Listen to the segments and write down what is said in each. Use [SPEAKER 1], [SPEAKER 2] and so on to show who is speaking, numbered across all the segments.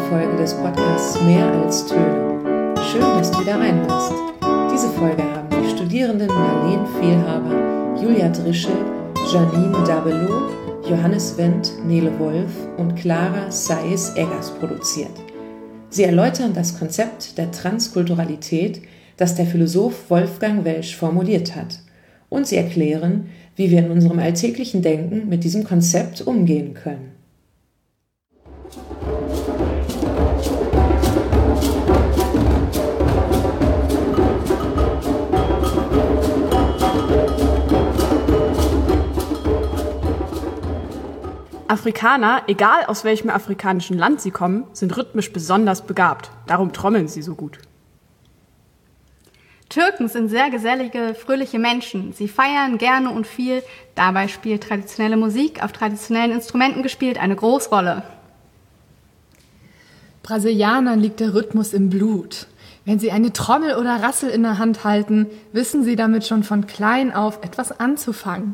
[SPEAKER 1] Folge des Podcasts Mehr als Töne. Schön, dass du wieder reinhörst. Diese Folge haben die Studierenden Marleen Fehlhaber, Julia Drischel, Janine Dabelo, Johannes Wendt, Nele Wolf und Clara Saez-Eggers produziert. Sie erläutern das Konzept der Transkulturalität, das der Philosoph Wolfgang Welsch formuliert hat. Und sie erklären, wie wir in unserem alltäglichen Denken mit diesem Konzept umgehen können.
[SPEAKER 2] Afrikaner, egal aus welchem afrikanischen Land sie kommen, sind rhythmisch besonders begabt. Darum trommeln sie so gut.
[SPEAKER 3] Türken sind sehr gesellige, fröhliche Menschen. Sie feiern gerne und viel. Dabei spielt traditionelle Musik auf traditionellen Instrumenten gespielt eine Großrolle.
[SPEAKER 4] Brasilianern liegt der Rhythmus im Blut. Wenn sie eine Trommel oder Rassel in der Hand halten, wissen sie damit schon von klein auf etwas anzufangen.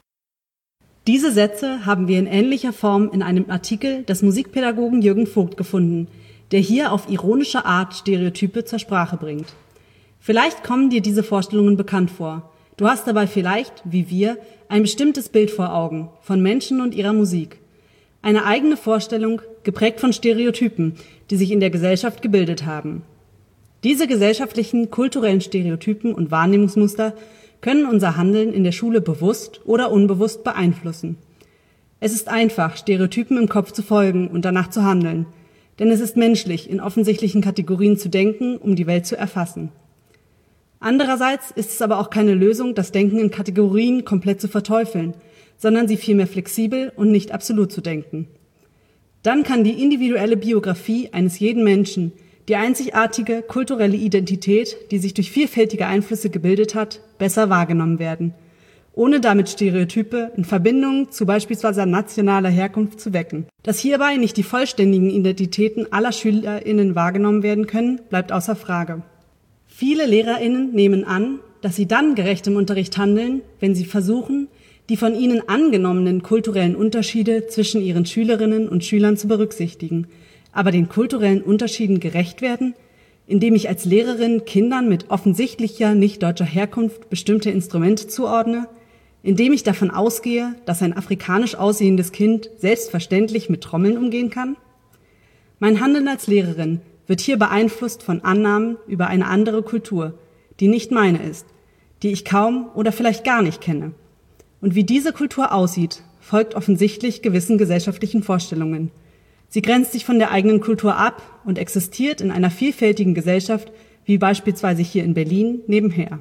[SPEAKER 5] Diese Sätze haben wir in ähnlicher Form in einem Artikel des Musikpädagogen Jürgen Vogt gefunden, der hier auf ironische Art Stereotype zur Sprache bringt. Vielleicht kommen dir diese Vorstellungen bekannt vor. Du hast dabei vielleicht, wie wir, ein bestimmtes Bild vor Augen von Menschen und ihrer Musik. Eine eigene Vorstellung, geprägt von Stereotypen, die sich in der Gesellschaft gebildet haben. Diese gesellschaftlichen, kulturellen Stereotypen und Wahrnehmungsmuster können unser Handeln in der Schule bewusst oder unbewusst beeinflussen. Es ist einfach, Stereotypen im Kopf zu folgen und danach zu handeln, denn es ist menschlich, in offensichtlichen Kategorien zu denken, um die Welt zu erfassen. Andererseits ist es aber auch keine Lösung, das Denken in Kategorien komplett zu verteufeln, sondern sie vielmehr flexibel und nicht absolut zu denken. Dann kann die individuelle Biografie eines jeden Menschen, die einzigartige kulturelle Identität, die sich durch vielfältige Einflüsse gebildet hat, besser wahrgenommen werden, ohne damit Stereotype in Verbindung zu beispielsweise nationaler Herkunft zu wecken. Dass hierbei nicht die vollständigen Identitäten aller SchülerInnen wahrgenommen werden können, bleibt außer Frage. Viele LehrerInnen nehmen an, dass sie dann gerecht im Unterricht handeln, wenn sie versuchen, die von ihnen angenommenen kulturellen Unterschiede zwischen ihren Schülerinnen und Schülern zu berücksichtigen, aber den kulturellen Unterschieden gerecht werden, indem ich als Lehrerin Kindern mit offensichtlicher nicht deutscher Herkunft bestimmte Instrumente zuordne, indem ich davon ausgehe, dass ein afrikanisch aussehendes Kind selbstverständlich mit Trommeln umgehen kann? Mein Handeln als Lehrerin wird hier beeinflusst von Annahmen über eine andere Kultur, die nicht meine ist, die ich kaum oder vielleicht gar nicht kenne. Und wie diese Kultur aussieht, folgt offensichtlich gewissen gesellschaftlichen Vorstellungen. Sie grenzt sich von der eigenen Kultur ab und existiert in einer vielfältigen Gesellschaft, wie beispielsweise hier in Berlin, nebenher.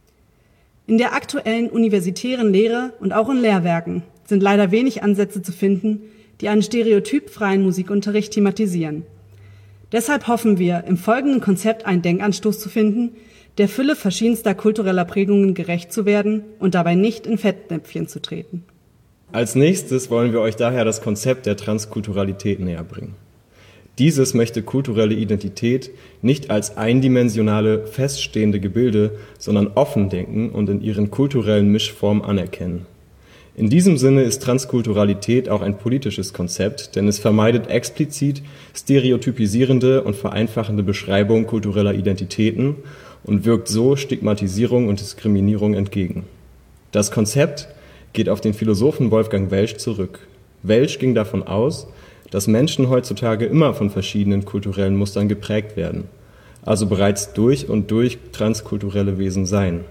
[SPEAKER 5] In der aktuellen universitären Lehre und auch in Lehrwerken sind leider wenig Ansätze zu finden, die einen stereotypfreien Musikunterricht thematisieren. Deshalb hoffen wir, im folgenden Konzept einen Denkanstoß zu finden, der Fülle verschiedenster kultureller Prägungen gerecht zu werden und dabei nicht in Fettnäpfchen zu treten.
[SPEAKER 6] Als nächstes wollen wir euch daher das Konzept der Transkulturalität näherbringen. Dieses möchte kulturelle Identität nicht als eindimensionale, feststehende Gebilde, sondern offen denken und in ihren kulturellen Mischformen anerkennen. In diesem Sinne ist Transkulturalität auch ein politisches Konzept, denn es vermeidet explizit stereotypisierende und vereinfachende Beschreibungen kultureller Identitäten und wirkt so Stigmatisierung und Diskriminierung entgegen. Das Konzept geht auf den Philosophen Wolfgang Welsch zurück. Welsch ging davon aus, dass Menschen heutzutage immer von verschiedenen kulturellen Mustern geprägt werden, also bereits durch und durch transkulturelle Wesen seien.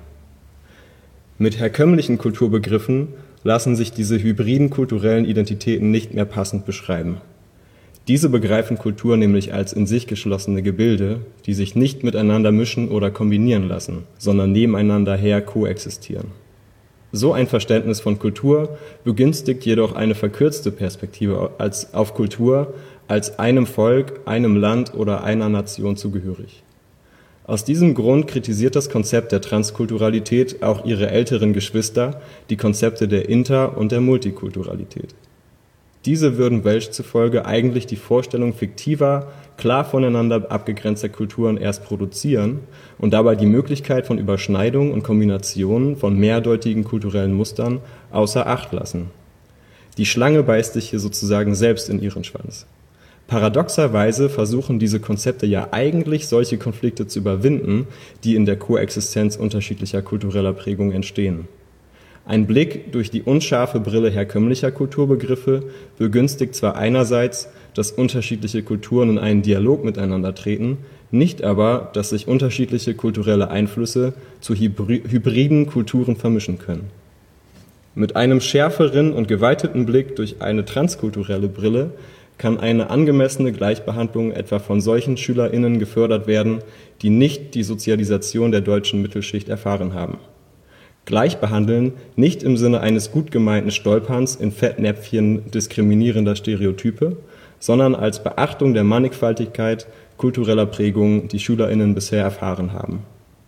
[SPEAKER 6] Mit herkömmlichen Kulturbegriffen lassen sich diese hybriden kulturellen Identitäten nicht mehr passend beschreiben. Diese begreifen Kultur nämlich als in sich geschlossene Gebilde, die sich nicht miteinander mischen oder kombinieren lassen, sondern nebeneinander her koexistieren. So ein Verständnis von Kultur begünstigt jedoch eine verkürzte Perspektive auf Kultur als einem Volk, einem Land oder einer Nation zugehörig. Aus diesem Grund kritisiert das Konzept der Transkulturalität auch ihre älteren Geschwister, die Konzepte der Inter- und der Multikulturalität. Diese würden Welsch zufolge eigentlich die Vorstellung fiktiver, klar voneinander abgegrenzter Kulturen erst produzieren und dabei die Möglichkeit von Überschneidung und Kombinationen von mehrdeutigen kulturellen Mustern außer Acht lassen. Die Schlange beißt sich hier sozusagen selbst in ihren Schwanz. Paradoxerweise versuchen diese Konzepte ja eigentlich solche Konflikte zu überwinden, die in der Koexistenz unterschiedlicher kultureller Prägungen entstehen. Ein Blick durch die unscharfe Brille herkömmlicher Kulturbegriffe begünstigt zwar einerseits, dass unterschiedliche Kulturen in einen Dialog miteinander treten, nicht aber, dass sich unterschiedliche kulturelle Einflüsse zu hybriden Kulturen vermischen können. Mit einem schärferen und geweiteten Blick durch eine transkulturelle Brille kann eine angemessene Gleichbehandlung etwa von solchen SchülerInnen gefördert werden, die nicht die Sozialisation der deutschen Mittelschicht erfahren haben. Gleichbehandeln nicht im Sinne eines gut gemeinten Stolperns in Fettnäpfchen diskriminierender Stereotype, sondern als Beachtung der Mannigfaltigkeit kultureller Prägungen, die SchülerInnen bisher erfahren haben.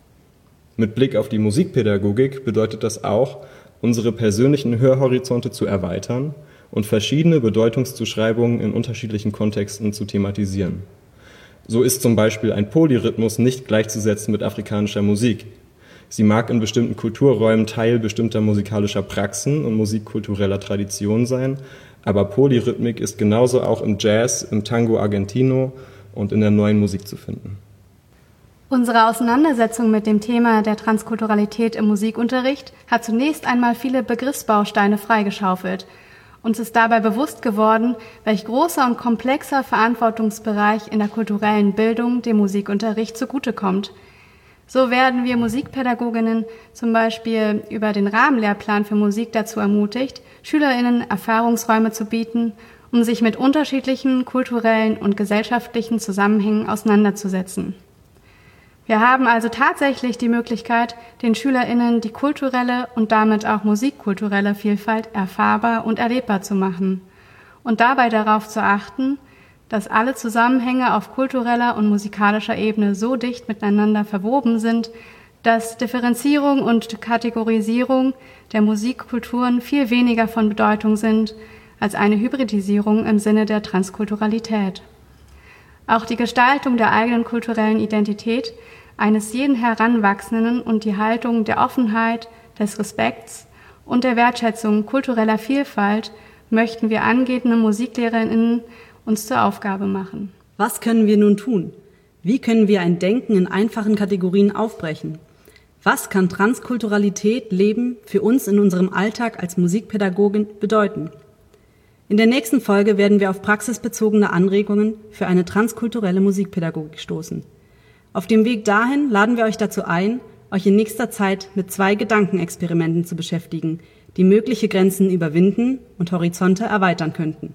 [SPEAKER 6] Mit Blick auf die Musikpädagogik bedeutet das auch, unsere persönlichen Hörhorizonte zu erweitern und verschiedene Bedeutungszuschreibungen in unterschiedlichen Kontexten zu thematisieren. So ist zum Beispiel ein Polyrhythmus nicht gleichzusetzen mit afrikanischer Musik. Sie mag in bestimmten Kulturräumen Teil bestimmter musikalischer Praxen und musikkultureller Traditionen sein, aber Polyrhythmik ist genauso auch im Jazz, im Tango Argentino und in der neuen Musik zu finden.
[SPEAKER 3] Unsere Auseinandersetzung mit dem Thema der Transkulturalität im Musikunterricht hat zunächst einmal viele Begriffsbausteine freigeschaufelt. Uns ist dabei bewusst geworden, welch großer und komplexer Verantwortungsbereich in der kulturellen Bildung dem Musikunterricht zugutekommt. So werden wir Musikpädagoginnen zum Beispiel über den Rahmenlehrplan für Musik dazu ermutigt, SchülerInnen Erfahrungsräume zu bieten, um sich mit unterschiedlichen kulturellen und gesellschaftlichen Zusammenhängen auseinanderzusetzen. Wir haben also tatsächlich die Möglichkeit, den SchülerInnen die kulturelle und damit auch musikkulturelle Vielfalt erfahrbar und erlebbar zu machen und dabei darauf zu achten, dass alle Zusammenhänge auf kultureller und musikalischer Ebene so dicht miteinander verwoben sind, dass Differenzierung und Kategorisierung der Musikkulturen viel weniger von Bedeutung sind als eine Hybridisierung im Sinne der Transkulturalität. Auch die Gestaltung der eigenen kulturellen Identität eines jeden Heranwachsenden und die Haltung der Offenheit, des Respekts und der Wertschätzung kultureller Vielfalt möchten wir angehende MusiklehrerInnen uns zur Aufgabe machen.
[SPEAKER 5] Was können wir nun tun? Wie können wir ein Denken in einfachen Kategorien aufbrechen? Was kann Transkulturalität leben für uns in unserem Alltag als Musikpädagogin bedeuten? In der nächsten Folge werden wir auf praxisbezogene Anregungen für eine transkulturelle Musikpädagogik stoßen. Auf dem Weg dahin laden wir euch dazu ein, euch in nächster Zeit mit 2 Gedankenexperimenten zu beschäftigen, die mögliche Grenzen überwinden und Horizonte erweitern könnten.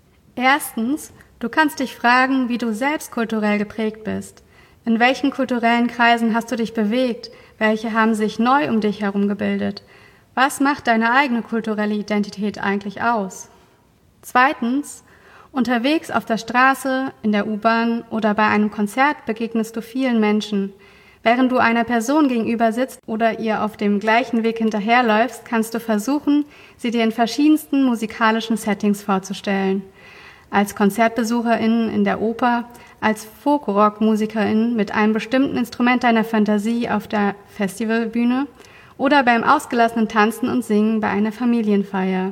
[SPEAKER 3] Erstens, du kannst dich fragen, wie du selbst kulturell geprägt bist. In welchen kulturellen Kreisen hast du dich bewegt? Welche haben sich neu um dich herum gebildet? Was macht deine eigene kulturelle Identität eigentlich aus? Zweitens, unterwegs auf der Straße, in der U-Bahn oder bei einem Konzert begegnest du vielen Menschen. Während du einer Person gegenüber sitzt oder ihr auf dem gleichen Weg hinterherläufst, kannst du versuchen, sie dir in verschiedensten musikalischen Settings vorzustellen. Als KonzertbesucherInnen in der Oper, als Folk-Rock-MusikerInnen mit einem bestimmten Instrument deiner Fantasie auf der Festivalbühne oder beim ausgelassenen Tanzen und Singen bei einer Familienfeier.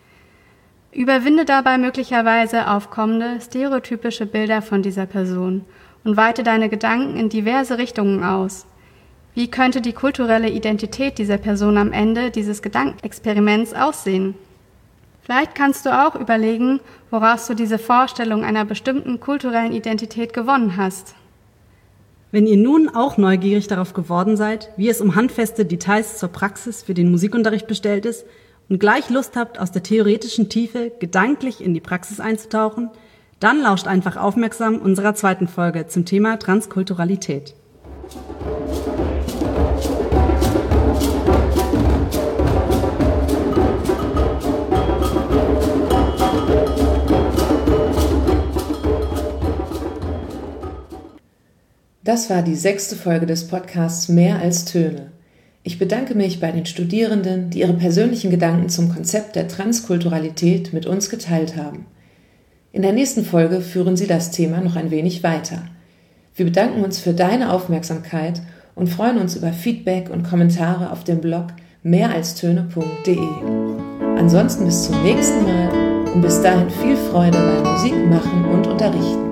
[SPEAKER 3] Überwinde dabei möglicherweise aufkommende, stereotypische Bilder von dieser Person und weite deine Gedanken in diverse Richtungen aus. Wie könnte die kulturelle Identität dieser Person am Ende dieses Gedankenexperiments aussehen? Vielleicht kannst du auch überlegen, woraus du diese Vorstellung einer bestimmten kulturellen Identität gewonnen hast.
[SPEAKER 5] Wenn ihr nun auch neugierig darauf geworden seid, wie es um handfeste Details zur Praxis für den Musikunterricht bestellt ist, und gleich Lust habt, aus der theoretischen Tiefe gedanklich in die Praxis einzutauchen, dann lauscht einfach aufmerksam unserer 2. Folge zum Thema Transkulturalität.
[SPEAKER 1] Das war die 6. Folge des Podcasts Mehr als Töne. Ich bedanke mich bei den Studierenden, die ihre persönlichen Gedanken zum Konzept der Transkulturalität mit uns geteilt haben. In der nächsten Folge führen sie das Thema noch ein wenig weiter. Wir bedanken uns für deine Aufmerksamkeit und freuen uns über Feedback und Kommentare auf dem Blog mehralstöne.de. Ansonsten bis zum nächsten Mal. Und bis dahin viel Freude beim Musikmachen und Unterrichten.